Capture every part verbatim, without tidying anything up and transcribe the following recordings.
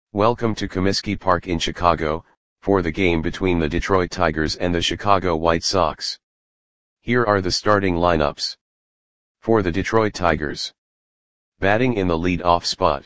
Welcome to Comiskey Park in Chicago, for the game between the Detroit Tigers and the Chicago White Sox. Here are the starting lineups. For the Detroit Tigers. Batting in the lead-off spot.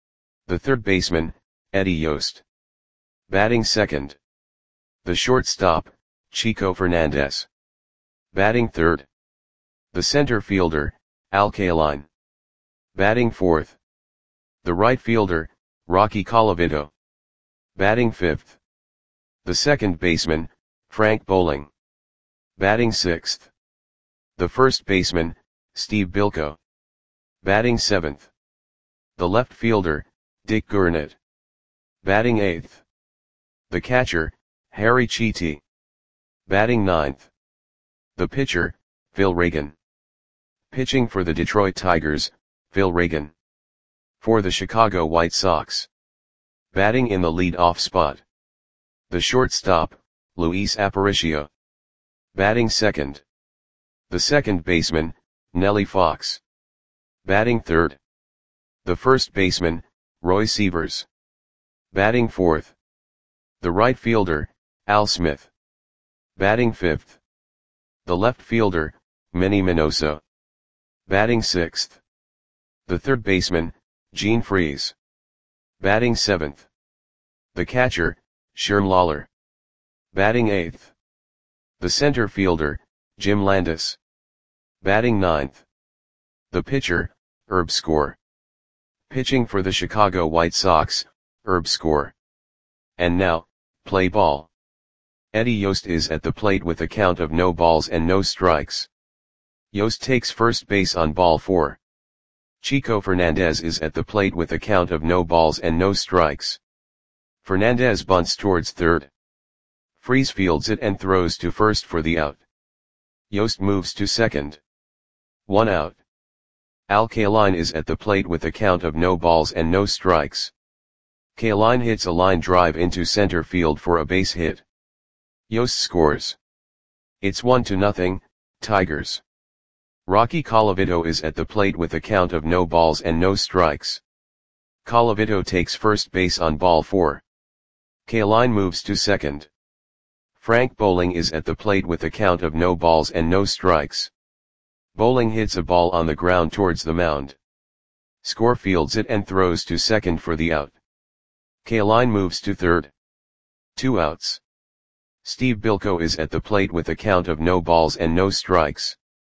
The third baseman, Eddie Yost. Batting second. The shortstop, Chico Fernandez. Batting third. The center fielder, Al Kaline. Batting fourth. The right fielder, Rocky Colavito. Batting fifth. The second baseman, Frank Bowling. Batting sixth. The first baseman, Steve Bilko. Batting seventh. The left fielder, Dick Gurnett. Batting eighth. The catcher, Harry Chiti. Batting ninth. The pitcher, Phil Reagan. Pitching for the Detroit Tigers, Phil Reagan. For the Chicago White Sox. Batting in the lead-off spot. The shortstop, Luis Aparicio. Batting second. The second baseman, Nellie Fox. Batting third. The first baseman, Roy Sievers. Batting fourth. The right fielder, Al Smith. Batting fifth. The left fielder, Manny Minoso. Batting sixth. The third baseman, Gene Freese. Batting seventh. The catcher, Sherm Lawler. Batting eighth. The center fielder, Jim Landis. Batting ninth. The pitcher, Herb Score. Pitching for the Chicago White Sox, Herb Score. And now, play ball. Eddie Yost is at the plate with a count of no balls and no strikes. Yost takes first base on ball four. Chico Fernandez is at the plate with a count of no balls and no strikes. Fernandez bunts towards third. Freese fields it and throws to first for the out. Yost moves to second. One out. Al Kaline is at the plate with a count of no balls and no strikes. Kaline hits a line drive into center field for a base hit. Yost scores. It's one to nothing, Tigers. Rocky Colavito is at the plate with a count of no balls and no strikes. Colavito takes first base on ball four. Kaline moves to second. Frank Bowling is at the plate with a count of no balls and no strikes. Bowling hits a ball on the ground towards the mound. Score fields it and throws to second for the out. Kaline moves to third. Two outs. Steve Bilko is at the plate with a count of no balls and no strikes.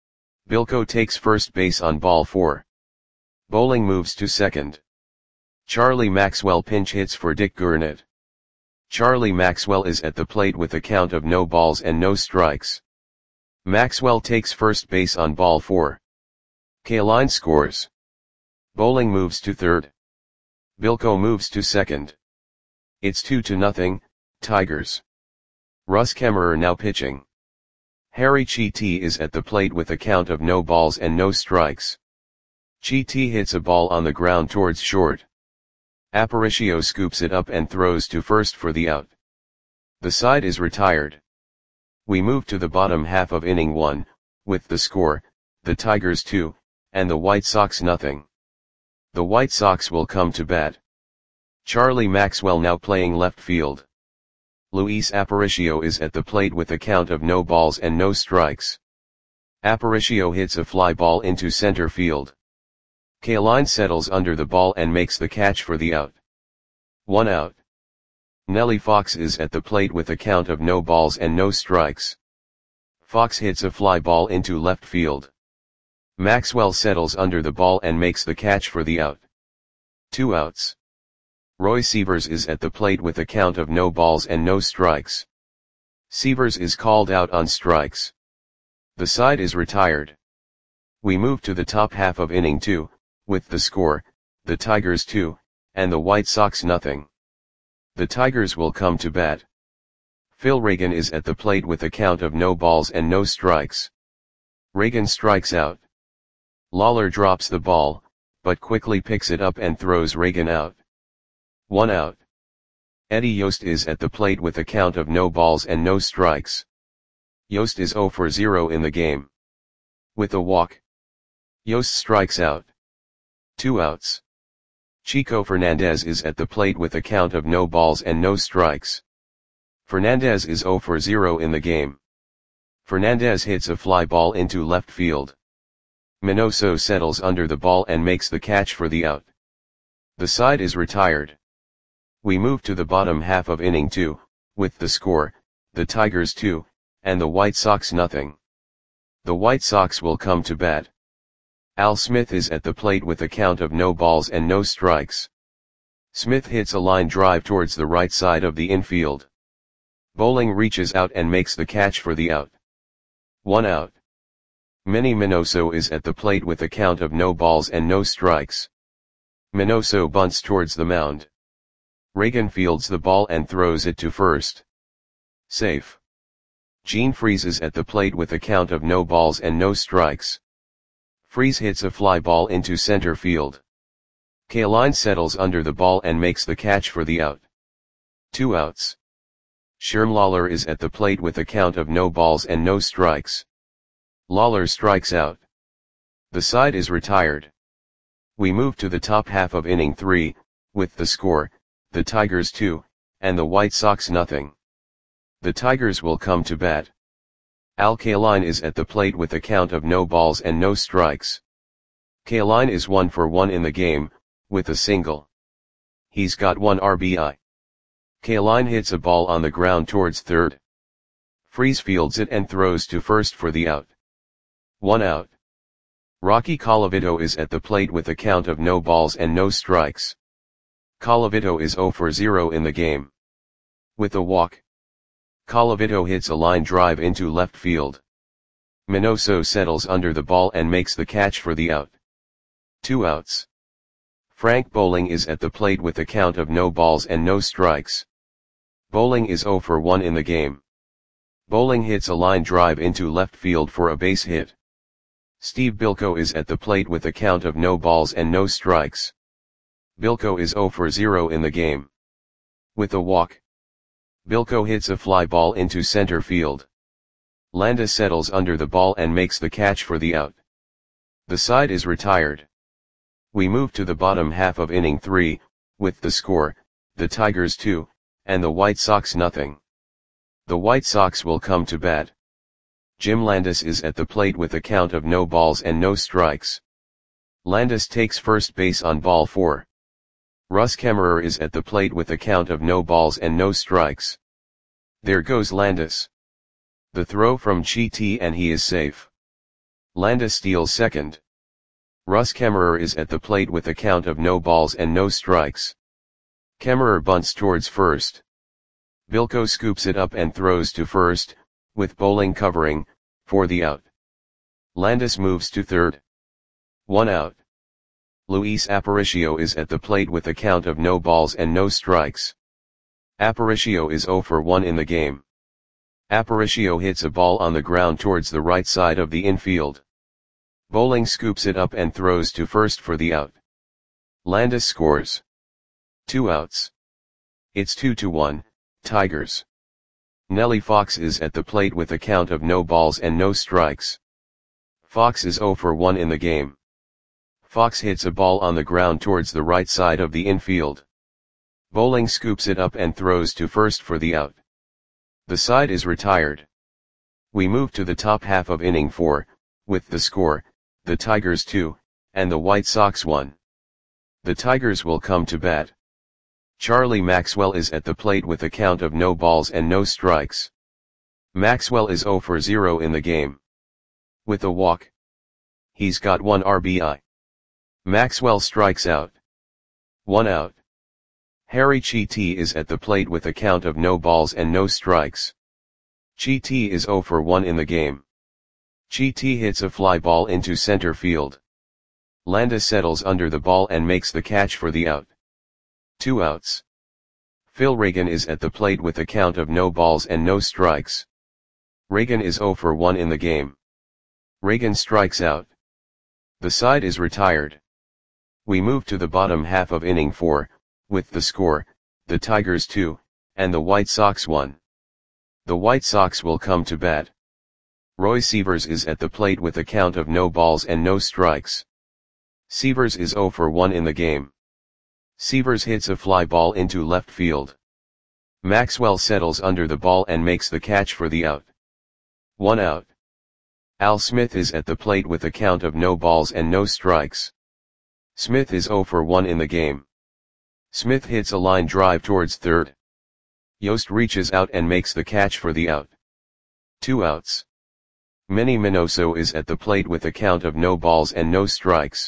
Bilko takes first base on ball four. Bowling moves to second. Charlie Maxwell pinch hits for Dick Gurnett. Charlie Maxwell is at the plate with a count of no balls and no strikes. Maxwell takes first base on ball four. Kaline scores. Bowling moves to third. Bilko moves to second. It's two to nothing, Tigers. Russ Kemmerer now pitching. Harry Chiti is at the plate with a count of no balls and no strikes. Chiti hits a ball on the ground towards short. Aparicio scoops it up and throws to first for the out. The side is retired. We move to the bottom half of inning one, with the score, the Tigers two, and the White Sox nothing. The White Sox will come to bat. Charlie Maxwell now playing left field. Luis Aparicio is at the plate with a count of no balls and no strikes. Aparicio hits a fly ball into center field. Kaline settles under the ball and makes the catch for the out. One out. Nellie Fox is at the plate with a count of no balls and no strikes. Fox hits a fly ball into left field. Maxwell settles under the ball and makes the catch for the out. Two outs. Roy Sievers is at the plate with a count of no balls and no strikes. Sievers is called out on strikes. The side is retired. We move to the top half of inning two, with the score, the Tigers two, and the White Sox nothing. The Tigers will come to bat. Phil Reagan is at the plate with a count of no balls and no strikes. Reagan strikes out. Lawler drops the ball, but quickly picks it up and throws Reagan out. One out. Eddie Yost is at the plate with a count of no balls and no strikes. Yost is zero for zero in the game. With a walk. Yost strikes out. Two outs. Chico Fernandez is at the plate with a count of no balls and no strikes. Fernandez is zero for zero in the game. Fernandez hits a fly ball into left field. Minoso settles under the ball and makes the catch for the out. The side is retired. We move to the bottom half of inning two, with the score, the Tigers two, and the White Sox nothing. The White Sox will come to bat. Al Smith is at the plate with a count of no balls and no strikes. Smith hits a line drive towards the right side of the infield. Bowling reaches out and makes the catch for the out. One out. Manny Minoso is at the plate with a count of no balls and no strikes. Minoso bunts towards the mound. Reagan fields the ball and throws it to first. Safe. Gene Freese is at the plate with a count of no balls and no strikes. Freese hits a fly ball into center field. Kaline settles under the ball and makes the catch for the out. Two outs. Sherm Lawler is at the plate with a count of no balls and no strikes. Lawler strikes out. The side is retired. We move to the top half of inning three, with the score, the Tigers two, and the White Sox nothing. The Tigers will come to bat. Al Kaline is at the plate with a count of no balls and no strikes. Kaline is one for one in the game, with a single. He's got one R B I. Kaline hits a ball on the ground towards third. Freese fields it and throws to first for the out. One out. Rocky Colavito is at the plate with a count of no balls and no strikes. Colavito is zero for zero in the game. With a walk. Colavito hits a line drive into left field. Minoso settles under the ball and makes the catch for the out. Two outs. Frank Bowling is at the plate with a count of no balls and no strikes. Bowling is zero for one in the game. Bowling hits a line drive into left field for a base hit. Steve Bilko is at the plate with a count of no balls and no strikes. Bilko is zero for zero in the game. With a walk. Bilko hits a fly ball into center field. Landis settles under the ball and makes the catch for the out. The side is retired. We move to the bottom half of inning three, with the score, the Tigers two, and the White Sox nothing. The White Sox will come to bat. Jim Landis is at the plate with a count of no balls and no strikes. Landis takes first base on ball four. Russ Kemmerer is at the plate with a count of no balls and no strikes. There goes Landis. The throw from Chiti and he is safe. Landis steals second. Russ Kemmerer is at the plate with a count of no balls and no strikes. Kemmerer bunts towards first. Bilko scoops it up and throws to first, with Bowling covering, for the out. Landis moves to third. One out. Luis Aparicio is at the plate with a count of no balls and no strikes. Aparicio is zero for one in the game. Aparicio hits a ball on the ground towards the right side of the infield. Bowling scoops it up and throws to first for the out. Landis scores. Two outs. It's two to one, Tigers. Nellie Fox is at the plate with a count of no balls and no strikes. Fox is zero for one in the game. Fox hits a ball on the ground towards the right side of the infield. Bowling scoops it up and throws to first for the out. The side is retired. We move to the top half of inning four, with the score, the Tigers two, and the White Sox one. The Tigers will come to bat. Charlie Maxwell is at the plate with a count of no balls and no strikes. Maxwell is zero for zero in the game. With a walk. He's got one R B I. Maxwell strikes out. One out. Harry Chiti is at the plate with a count of no balls and no strikes. Chiti is zero for one in the game. Chiti hits a fly ball into center field. Landis settles under the ball and makes the catch for the out. Two outs. Phil Reagan is at the plate with a count of no balls and no strikes. Reagan is zero for one in the game. Reagan strikes out. The side is retired. We move to the bottom half of inning four, with the score, the Tigers two, and the White Sox one. The White Sox will come to bat. Roy Sievers is at the plate with a count of no balls and no strikes. Sievers is zero for one in the game. Sievers hits a fly ball into left field. Maxwell settles under the ball and makes the catch for the out. One out. Al Smith is at the plate with a count of no balls and no strikes. Smith is oh for one in the game. Smith hits a line drive towards third. Yost reaches out and makes the catch for the out. Two outs. Manny Minoso is at the plate with a count of no balls and no strikes.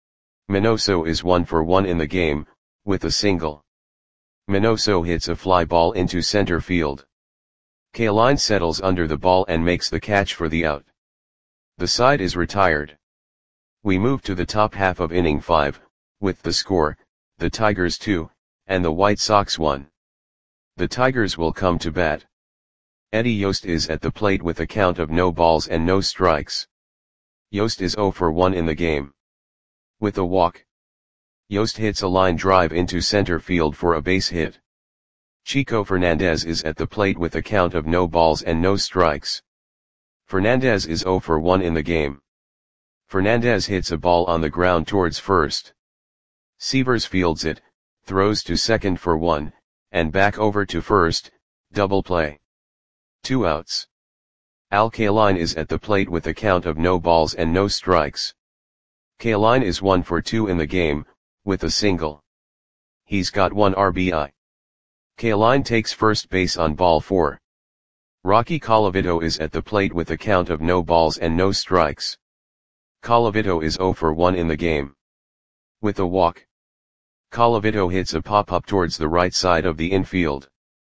Minoso is one for one in the game, with a single. Minoso hits a fly ball into center field. Kaline settles under the ball and makes the catch for the out. The side is retired. We move to the top half of inning five, with the score, the Tigers two, and the White Sox one. The Tigers will come to bat. Eddie Yost is at the plate with a count of no balls and no strikes. Yost is oh for one in the game. With a walk, Yost hits a line drive into center field for a base hit. Chico Fernandez is at the plate with a count of no balls and no strikes. Fernandez is oh for one in the game. Fernandez hits a ball on the ground towards first. Sievers fields it, throws to second for one, and back over to first, double play. Two outs. Al Kaline is at the plate with a count of no balls and no strikes. Kaline is one for two in the game, with a single. He's got one R B I. Kaline takes first base on ball four. Rocky Colavito is at the plate with a count of no balls and no strikes. Colavito is oh for one in the game. With a walk, Colavito hits a pop-up towards the right side of the infield.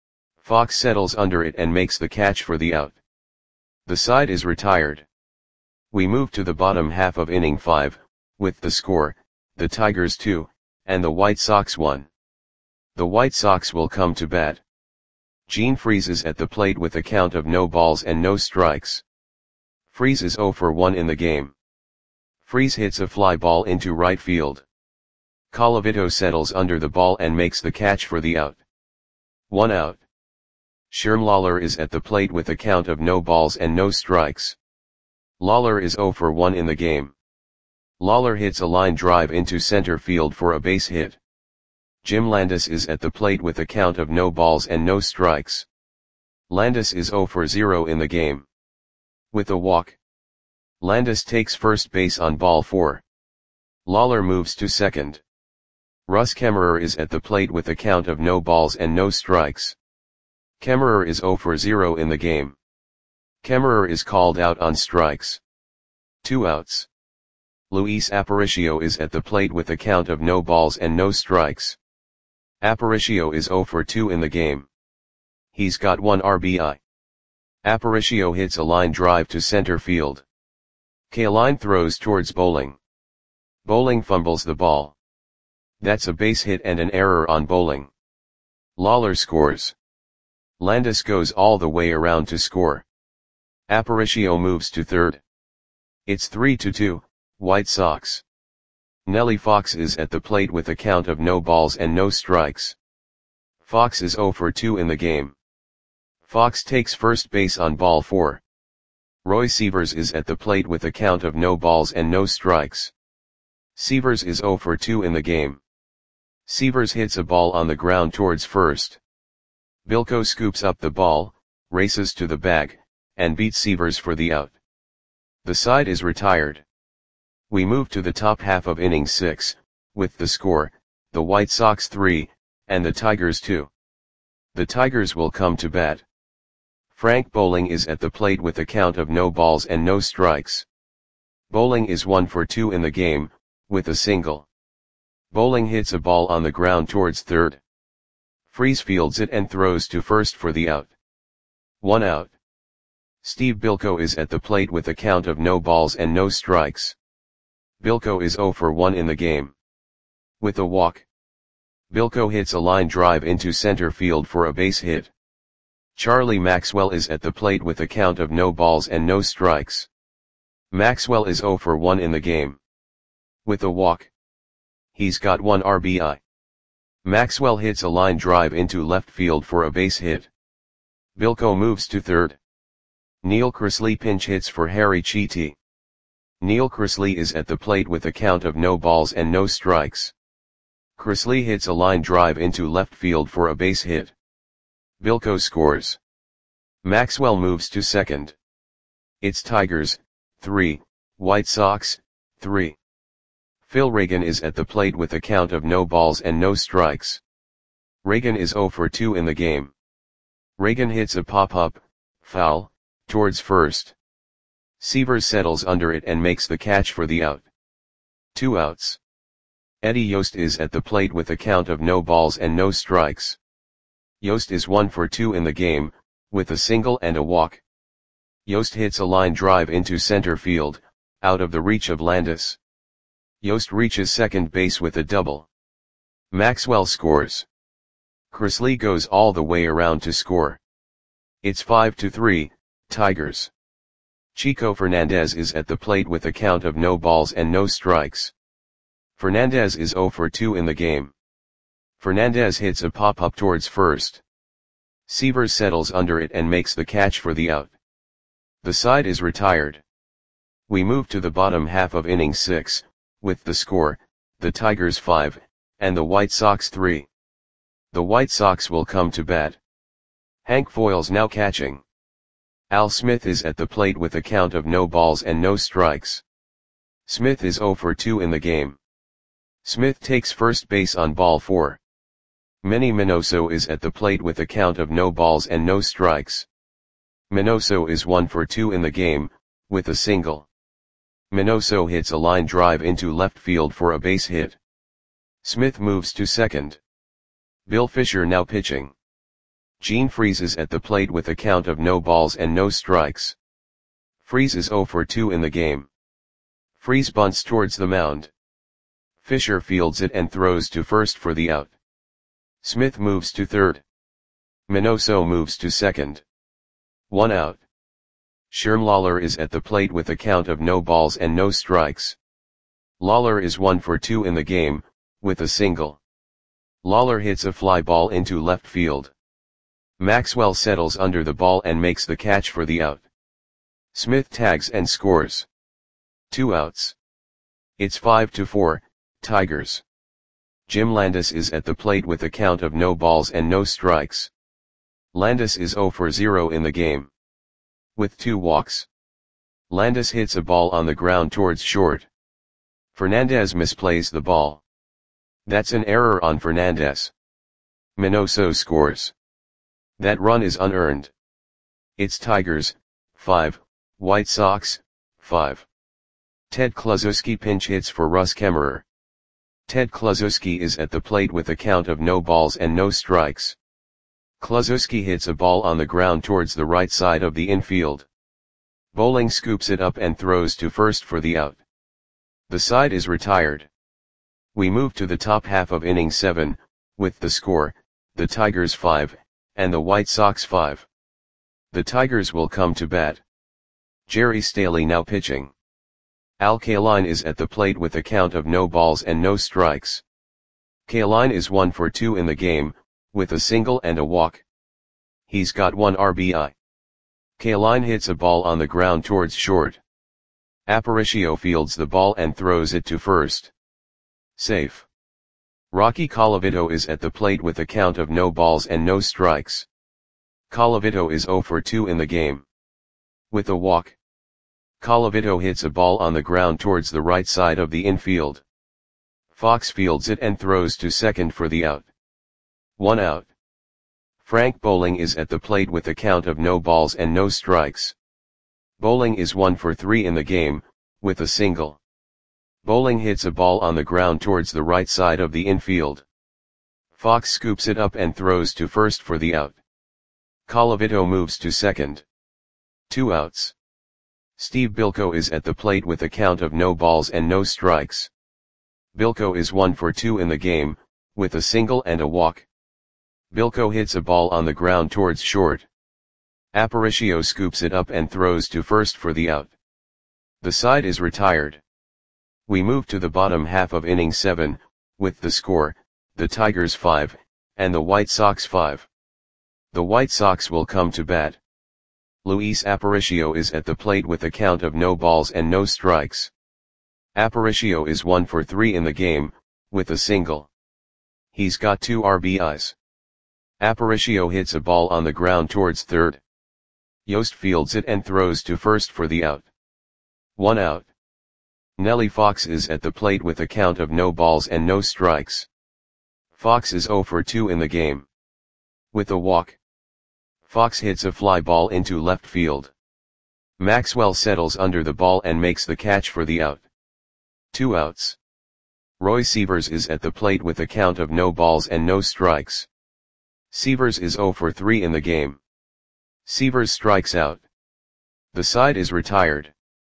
Fox settles under it and makes the catch for the out. The side is retired. We move to the bottom half of inning five, with the score, the Tigers two, and the White Sox one. The White Sox will come to bat. Gene Freese is at the plate with a count of no balls and no strikes. Freese is oh for one in the game. Freese hits a fly ball into right field. Colavito settles under the ball and makes the catch for the out. One out. Sherm Lawler is at the plate with a count of no balls and no strikes. Lawler is oh for one in the game. Lawler hits a line drive into center field for a base hit. Jim Landis is at the plate with a count of no balls and no strikes. Landis is oh for zero in the game. With a walk, Landis takes first base on ball four. Lawler moves to second. Russ Kemmerer is at the plate with a count of no balls and no strikes. Kemmerer is oh for zero in the game. Kemmerer is called out on strikes. Two outs. Luis Aparicio is at the plate with a count of no balls and no strikes. Aparicio is oh for two in the game. He's got one R B I. Aparicio hits a line drive to center field. Kaline throws towards Bowling. Bowling fumbles the ball. That's a base hit and an error on Bowling. Lawler scores. Landis goes all the way around to score. Aparicio moves to third. It's three to two, White Sox. Nellie Fox is at the plate with a count of no balls and no strikes. Fox is oh for two in the game. Fox takes first base on ball four. Roy Sievers is at the plate with a count of no balls and no strikes. Sievers is oh for two in the game. Sievers hits a ball on the ground towards first. Bilko scoops up the ball, races to the bag, and beats Sievers for the out. The side is retired. We move to the top half of inning six, with the score, the White Sox three, and the Tigers two. The Tigers will come to bat. Frank Bowling is at the plate with a count of no balls and no strikes. Bowling is one for two in the game, with a single. Bowling hits a ball on the ground towards third. Freese fields it and throws to first for the out. One out. Steve Bilko is at the plate with a count of no balls and no strikes. Bilko is oh for one in the game. With a walk, Bilko hits a line drive into center field for a base hit. Charlie Maxwell is at the plate with a count of no balls and no strikes. Maxwell is oh for one in the game. With a walk, he's got one R B I. Maxwell hits a line drive into left field for a base hit. Bilko moves to third. Neil Chrisley pinch hits for Harry Chiti. Neil Chrisley is at the plate with a count of no balls and no strikes. Chrisley hits a line drive into left field for a base hit. Bilko scores. Maxwell moves to second. It's Tigers, three, White Sox, three. Phil Reagan is at the plate with a count of no balls and no strikes. Reagan is zero for two in the game. Reagan hits a pop-up, foul, towards first. Seavers settles under it and makes the catch for the out. Two outs. Eddie Yost is at the plate with a count of no balls and no strikes. Yost is one for two in the game, with a single and a walk. Yost hits a line drive into center field, out of the reach of Landis. Yost reaches second base with a double. Maxwell scores. Chrisley goes all the way around to score. It's five to three, Tigers. Chico Fernandez is at the plate with a count of no balls and no strikes. Fernandez is zero for two in the game. Fernandez hits a pop-up towards first. Seavers settles under it and makes the catch for the out. The side is retired. We move to the bottom half of inning six, with the score, the Tigers five, and the White Sox three. The White Sox will come to bat. Hank Foyle's now catching. Al Smith is at the plate with a count of no balls and no strikes. Smith is zero for two in the game. Smith takes first base on ball four. Manny Minoso is at the plate with a count of no balls and no strikes. Minoso is one for two in the game, with a single. Minoso hits a line drive into left field for a base hit. Smith moves to second. Bill Fisher now pitching. Gene Freese is at the plate with a count of no balls and no strikes. Freese is zero for two in the game. Freese bunts towards the mound. Fisher fields it and throws to first for the out. Smith moves to third. Minoso moves to second. One out. Sherm Lawler is at the plate with a count of no balls and no strikes. Lawler is one for two in the game, with a single. Lawler hits a fly ball into left field. Maxwell settles under the ball and makes the catch for the out. Smith tags and scores. Two outs. It's five to four, Tigers. Jim Landis is at the plate with a count of no balls and no strikes. Landis is zero for zero in the game. With two walks. Landis hits a ball on the ground towards short. Fernandez misplays the ball. That's an error on Fernandez. Minoso scores. That run is unearned. It's Tigers, five, White Sox, five. Ted Kluszewski pinch hits for Russ Kemmerer. Ted Kluszewski is at the plate with a count of no balls and no strikes. Kluszewski hits a ball on the ground towards the right side of the infield. Bowling scoops it up and throws to first for the out. The side is retired. We move to the top half of inning seven, with the score, the Tigers five, and the White Sox five. The Tigers will come to bat. Jerry Staley now pitching. Al Kaline is at the plate with a count of no balls and no strikes. Kaline is one for two in the game, with a single and a walk. He's got one R B I. Kaline hits a ball on the ground towards short. Aparicio fields the ball and throws it to first. Safe. Rocky Colavito is at the plate with a count of no balls and no strikes. Colavito is zero for two in the game. With a walk. Colavito hits a ball on the ground towards the right side of the infield. Fox fields it and throws to second for the out. One out. Frank Bowling is at the plate with a count of no balls and no strikes. Bowling is one for three in the game, with a single. Bowling hits a ball on the ground towards the right side of the infield. Fox scoops it up and throws to first for the out. Colavito moves to second. Two outs. Steve Bilko is at the plate with a count of no balls and no strikes. Bilko is one for two in the game, with a single and a walk. Bilko hits a ball on the ground towards short. Aparicio scoops it up and throws to first for the out. The side is retired. We move to the bottom half of inning seven, with the score, the Tigers five, and the White Sox five. The White Sox will come to bat. Luis Aparicio is at the plate with a count of no balls and no strikes. Aparicio is one for three in the game, with a single. He's got two R B Is. Aparicio hits a ball on the ground towards third. Yost fields it and throws to first for the out. One out. Nelly Fox is at the plate with a count of no balls and no strikes. Fox is zero for two in the game. With a walk, Fox hits a fly ball into left field. Maxwell settles under the ball and makes the catch for the out. Two outs. Roy Sievers is at the plate with a count of no balls and no strikes. Sievers is zero for three in the game. Sievers strikes out. The side is retired.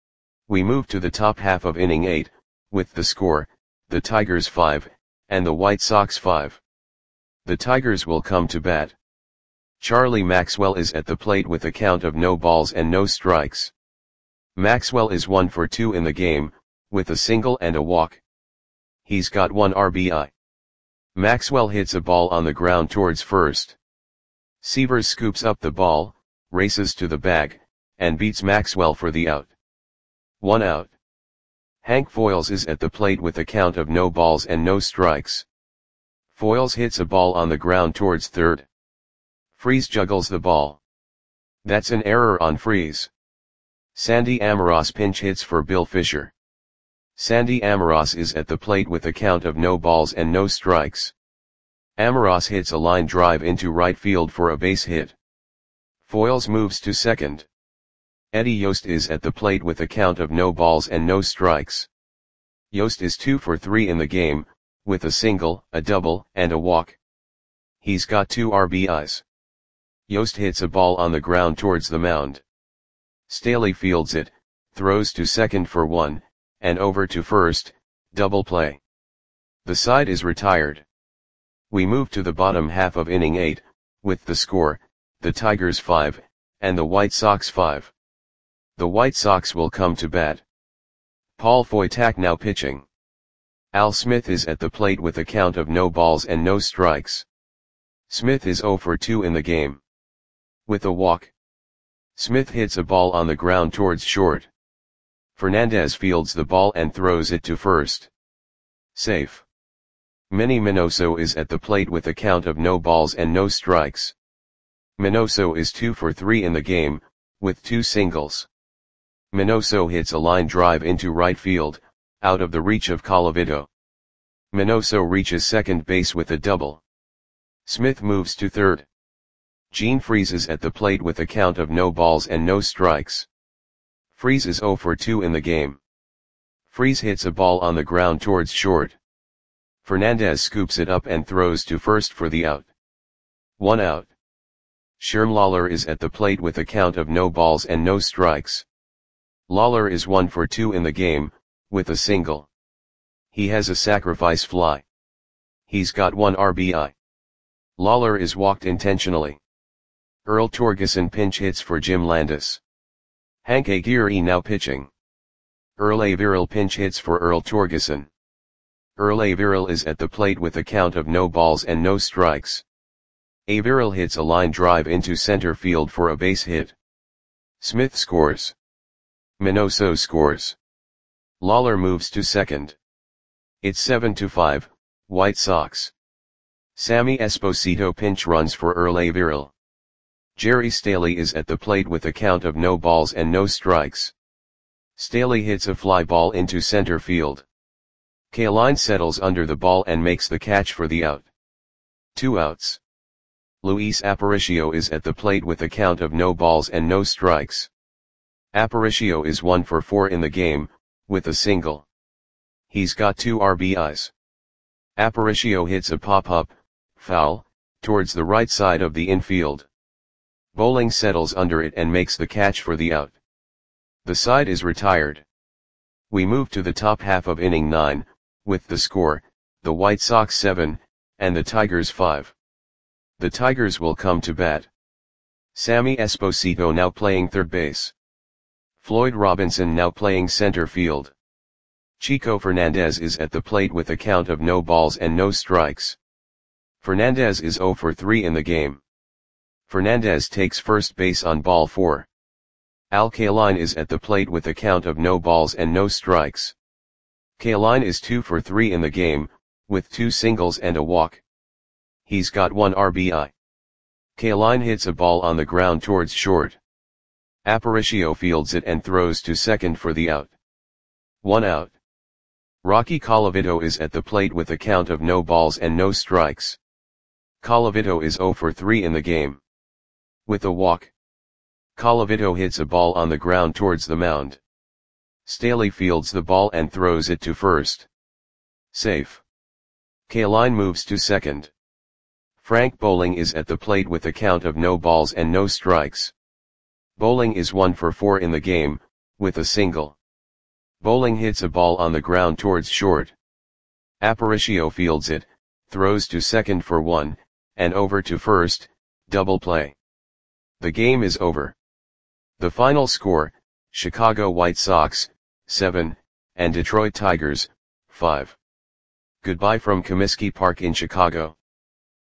We move to the top half of inning eight, with the score, the Tigers five, and the White Sox five. The Tigers will come to bat. Charlie Maxwell is at the plate with a count of no balls and no strikes. Maxwell is one for two in the game, with a single and a walk. He's got one R B I. Maxwell hits a ball on the ground towards first. Sievers scoops up the ball, races to the bag, and beats Maxwell for the out. One out. Hank Foyles is at the plate with a count of no balls and no strikes. Foyles hits a ball on the ground towards third. Freese juggles the ball. That's an error on Freese. Sandy Amoros pinch hits for Bill Fisher. Sandy Amoros is at the plate with a count of no balls and no strikes. Amoros hits a line drive into right field for a base hit. Foyles moves to second. Eddie Yost is at the plate with a count of no balls and no strikes. Yost is two for three in the game, with a single, a double, and a walk. He's got two R B Is. Yost hits a ball on the ground towards the mound. Staley fields it, throws to second for one, and over to first, double play. The side is retired. We move to the bottom half of inning eight, with the score, the Tigers five, and the White Sox five. The White Sox will come to bat. Paul Foytak now pitching. Al Smith is at the plate with a count of no balls and no strikes. Smith is zero for two in the game. With a walk, Smith hits a ball on the ground towards short. Fernandez fields the ball and throws it to first. Safe. Manny Minoso is at the plate with a count of no balls and no strikes. Minoso is two for three in the game, with two singles. Minoso hits a line drive into right field, out of the reach of Colavito. Minoso reaches second base with a double. Smith moves to third. Gene Freese is at the plate with a count of no balls and no strikes. Freese is zero for two in the game. Freese hits a ball on the ground towards short. Fernandez scoops it up and throws to first for the out. One out. Sherm Lawler is at the plate with a count of no balls and no strikes. Lawler is one for two in the game, with a single. He has a sacrifice fly. He's got one R B I. Lawler is walked intentionally. Earl Torgeson pinch hits for Jim Landis. Hank Aguirre now pitching. Earl Averill pinch hits for Earl Torgeson. Earl Averill is at the plate with a count of no balls and no strikes. Averill hits a line drive into center field for a base hit. Smith scores. Minoso scores. Lawler moves to second. It's seven to five, White Sox. Sammy Esposito pinch runs for Earl Averill. Jerry Staley is at the plate with a count of no balls and no strikes. Staley hits a fly ball into center field. Kaline settles under the ball and makes the catch for the out. Two outs. Luis Aparicio is at the plate with a count of no balls and no strikes. Aparicio is one for four in the game, with a single. He's got two R B Is. Aparicio hits a pop-up, foul, towards the right side of the infield. Bowling settles under it and makes the catch for the out. The side is retired. We move to the top half of inning nine, with the score, the White Sox seven, and the Tigers five. The Tigers will come to bat. Sammy Esposito now playing third base. Floyd Robinson now playing center field. Chico Fernandez is at the plate with a count of no balls and no strikes. Fernandez is zero for three in the game. Fernandez takes first base on ball four. Al Kaline is at the plate with a count of no balls and no strikes. Kaline is two for three in the game, with two singles and a walk. he's got one R B I. Kaline hits a ball on the ground towards short. Aparicio fields it and throws to second for the out. One out. Rocky Colavito is at the plate with a count of no balls and no strikes. Colavito is zero for three in the game. With a walk, Colavito hits a ball on the ground towards the mound. Staley fields the ball and throws it to first. Safe. Kaline moves to second. Frank Bowling is at the plate with a count of no balls and no strikes. Bowling is one for four in the game, with a single. Bowling hits a ball on the ground towards short. Aparicio fields it, throws to second for one, and over to first, double play. The game is over. The final score, Chicago White Sox, seven, and Detroit Tigers, five. Goodbye from Comiskey Park in Chicago.